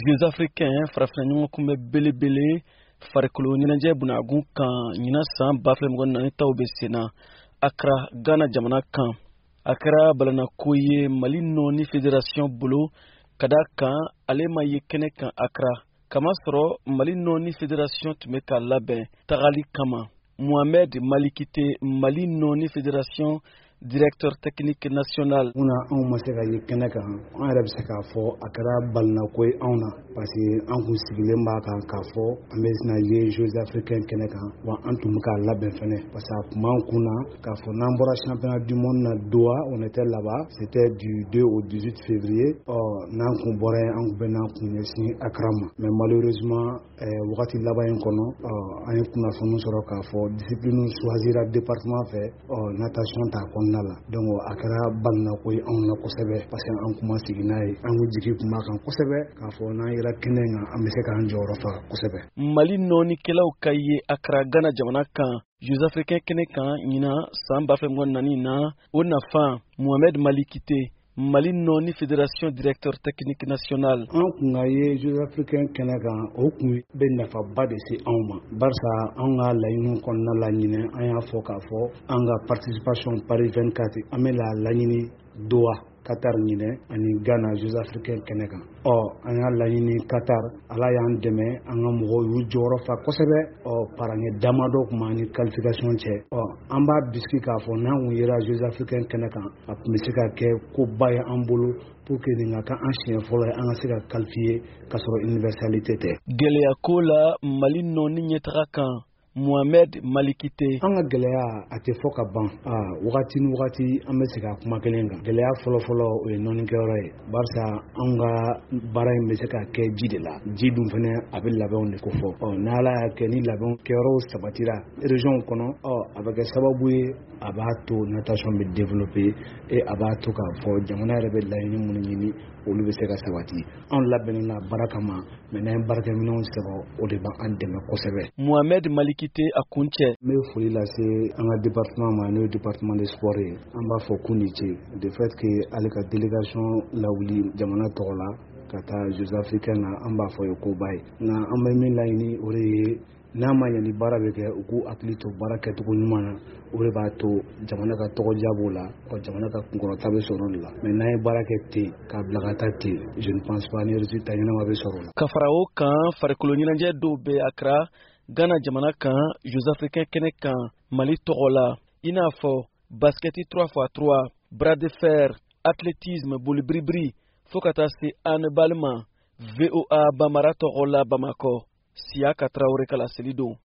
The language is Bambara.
Jeux africains farafina ɲɔgɔn kunbɛ belebele farikolo ɲɛnajɛ bunakun kan ɲina san 2024 taw bɛ senna Accra Ghana jamana kan. A kɛra balanako ye Mali nɔɔni fédération bolo ka d'a kan ale ma ye kɛnɛ kan Accra kamasɔrɔ Mali nɔɔni fédération tun bɛ ka labɛn tagali kama. Mohamed Malikite, Mali nɔɔni fédération directeur technique national. Anw ma se ka ye kɛnɛ kan, an yɛrɛ bɛ se k'a fɔ a kɛra balinako ye anw na parce que an kun sigilen b'a kan k'a fɔ an bɛ sina ye Jeux africains kɛnɛ kan wa an tun bɛ k'a labɛn fɛnɛ parce que a kun b'an kun na k'a fɔ n'an bɔra championnat du monde na Doha, on était là-bas, c'était du 2 au 18 février. N'an kun bɔra yen an kun bɛ n'an kun ɲɛsin Accra ma mais malheureusement wagati laban in kɔnɔ an ye kunnafoni sɔrɔ k'a fɔ discipline choisira département fɛ natation t'a kɔnɔ donc a kɛra balinako ye anw na kosɛbɛ parce que an kuma sigi n'a ye an jigi kun b'a kan kosɛbɛ k'a fɔ n'an yɛrɛ kɛnɛ kan an bɛ se k'an jɔyɔrɔ fa kosɛbɛ. Mali nɔɔnikɛlaw ka ye Accra Ghana jamana kan Jeux africains kɛnɛ kan ɲina san 2024 na o nafa Mohamed Malikite, Mali nɔɔni fédération directeur technique national. An kun ka ye Jeux africains kɛnɛ kan o kun bɛ nafaba de se anw ma barisa an ka laɲini kɔnɔna la ɲinɛ an y'a fɔ k'a fɔ an ka participation Paris 24 an bɛ laɲini Doha Qatar ɲinɛ ani Ghana Jeux africains kɛnɛ kan. An y'a laɲini Qatar, Ala y'an dɛmɛ an ka mɔgɔw y'u jɔyɔrɔ fa kosɛbɛ. Paraɲɛ damadɔ kun b'an ni qualification cɛ. An b'a bisiki k'a fɔ n'an kun yera Jeux africains kɛnɛ kan a kun bɛ se ka kɛ koba ye an bolo pour que nin ka kɛ an siɲɛ fɔlɔ ye an ka se ka qualifier k'a sɔrɔ universalité tɛ. Gɛlɛya ko la Mali nɔɔni ɲɛtaga kan Mohamed Malikite. An ka gɛlɛya a tɛ fɔ ka ban. Wagati ni wagati an bɛ segin a kuma kelen kan. Gɛlɛya fɔlɔ-fɔlɔ o ye nɔɔnikɛyɔrɔ ye. Barisa an ka baara in bɛ se ka kɛ ji de la. Ji dun fɛnɛ a bɛ labɛnw de ko fɔ. N'Ala y'a kɛ ni labɛn kɛyɔrɔw sabatira région kɔnɔ, a bɛ kɛ sababu ye a b'a to natation bɛ développer et a b'a to k'a fɔ jamana yɛrɛ bɛ laɲini minnu ɲini olu bɛ se ka sabati. Anw labɛnnen na baara kama mais n'an ye baarakɛminɛnw sɔrɔ o de b'an dɛmɛ kosɛbɛ. Mohamed Malikite a kuncɛ. N bɛ foli lase an ka département ma n'o ye département de sport ye. An b'a fɔ k'u ni ce de fait que ale ka délégation lawuli jamana tɔgɔ la ka taa Jeux africains na an b'a fɔ ye koba ye. Nka an bɛ min laɲini o de ye n'a ma ɲɛ ni baara bɛ kɛ u k'u hakili to baara kɛcogo ɲuman na o de b'a to jamana ka tɔgɔdiya b'o la jamana ka kunkɔrɔta bɛ sɔrɔ o de la mais n'an ye baara kɛ ten k'a bila ka taa ten je ne pense pas ni résultat ɲɛnama bɛ sɔrɔ o la. Ka fara o kan farikolo ɲɛnajɛ dɔw bɛ Accra Ghana jamana kan Jeux africains kɛnɛ kan Mali tɔgɔ la i n'a fɔ basket 3x3 bras de fer athlétisme boli biribiri fo ka taa se handball ma VOA Bambara tɔgɔ la Bamakɔ Siaka Traoré ka laseli don.